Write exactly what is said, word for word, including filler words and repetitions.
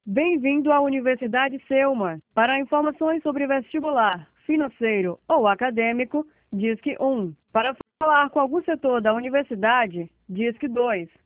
Bem-vindo à Universidade Selma. Para informações sobre vestibular, financeiro ou acadêmico, disque um. Para falar com algum setor da universidade, disque dois.